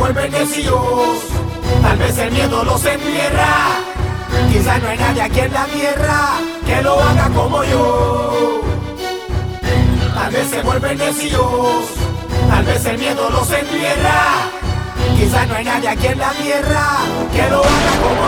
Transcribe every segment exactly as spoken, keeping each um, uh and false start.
vuelven necios, tal vez el miedo los entierra. Quizás no hay nadie aquí en la tierra que lo haga como yo. Tal vez se vuelven necios, tal vez el miedo los entierra. Quizás no hay nadie aquí en la tierra que lo haga como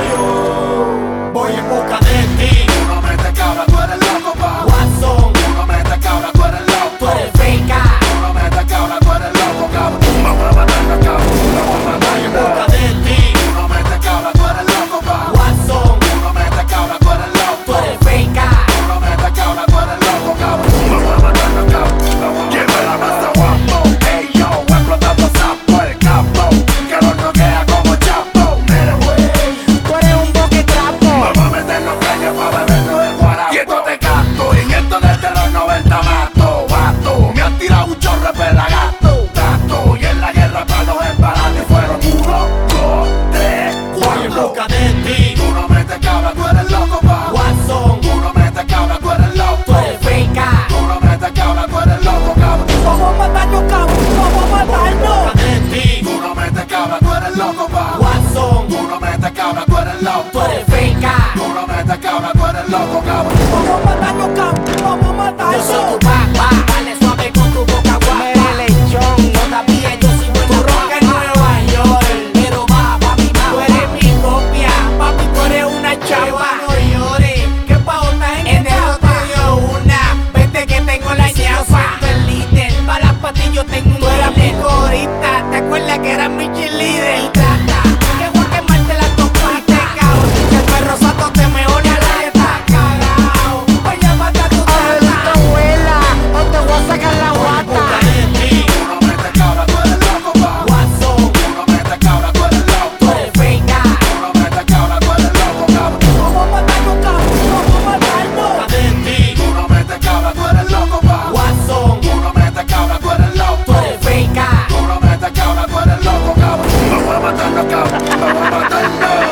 yo. Voy en busca de ti. Tú no metes cabra, tú eres loco, pa. Watson, Tú no metes cabra, tú eres loco. tú eres feca. Tú no metes cabra, tú eres loco, cabrón. Vamos a matarla, cabrón. Vamos a Voy en busca matarla. de ti. Tú no metes cabra, tú eres loco, pa. Watson, Tú no metes cabra, tú eres loco. tú eres feca. Tú no metes cabra, tú eres loco, cabrón. Vamos a matarla, cabrón. Lleva la masa guapo. Ey, yo, explotando sapo, el capo. Que lo noquea como chapo. Mira, güey. Tú eres un boque trapo. Vamos a meter los caños pa' bebernos el guarapo. Y esto te canto, y en esto desde los noventa mato, vato. Me han tirado un chorro de pelagato, gato. Y en la guerra pa' los embalates fueron uno, dos, tres, Voy en busca cuatro. de ti. Tú no metes cabra, tú eres loco, pa. Watson, Tú no metes cabra, tú eres loco. tú eres feca. Tú no metes cabra, tú eres loco, cabrón. Vamos a matarnos, cabrón. Vamos a matarnos. de ti. Tú no metes cabra, tú eres loco, pa. Watson, Tú no metes cabra, tú eres loco. tú eres feca. Tú no metes cabra, tú eres loco, cabrón. Vamos a matarnos, cabrón. Vamos a matarnos. Yo soy tu papá. Dale suave con tu boca guapa. Lechón. Todavía yo soy bueno. Tu rock en Nueva York. Pero va, papi, va. Tú eres mi copia. Papi, tú eres una chava. No llores. Que pa' otra gente. En el otro dio una. Vete que tengo la ñapa. El líder. Pa' las patillas yo tengo un. Tú eras mi corista. ¿Te acuerdas que eras mi cheerleader? Y trata. Que voy a quemarte las dos partes, cabrón. Que el perro santo te me odia la está cagao. Vaya a matar tu tata. Abuela, o te voy a sacar la guata. Tú no metes cabra, tú eres loco, pa. Watson, Tú no metes cabra, tú eres loco. tú eres feca. Tú no metes cabra, tú eres loco, cabrón. Vamos a matarnos, cabrón. Vamos a matarnos. Tú no metes cabra, tú eres loco, pa. Watson, Tú no metes cabra, tú eres loco. tú eres feca. Tú no metes cabra, tú eres loco, cabrón. Vamos a matarnos, cabrón. Vamos a matarnos.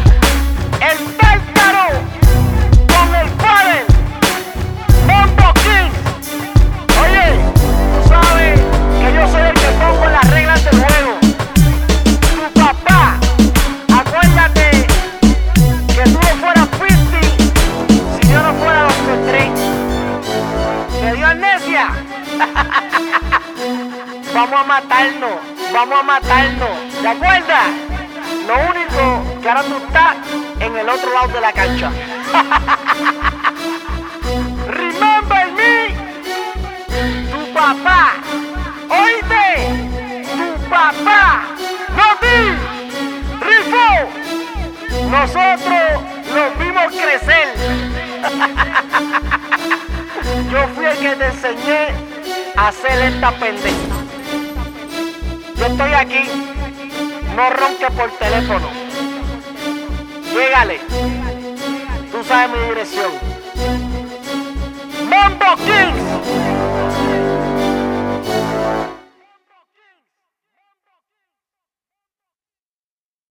El Tártaro con el padre Mambo King. Oye, tú sabes que yo soy el que pongo las reglas del juego. Tu papá, acuérdate que tú no fueras cincuenta si yo no fuera los tres. ¿Te dio amnesia? Vamos a matarnos, vamos a matarnos. ¿Te acuerdas? Lo único que ahora tú estás en el otro lado de la cancha. Remember me, tu papá. Oíste, tu papá. No ti, Rifo. Nosotros los vimos crecer. Yo fui el que te enseñé a hacer esta pendeja. Yo estoy aquí. No ronques por teléfono. Llégale. Tú sabes mi dirección. Mambo Kings.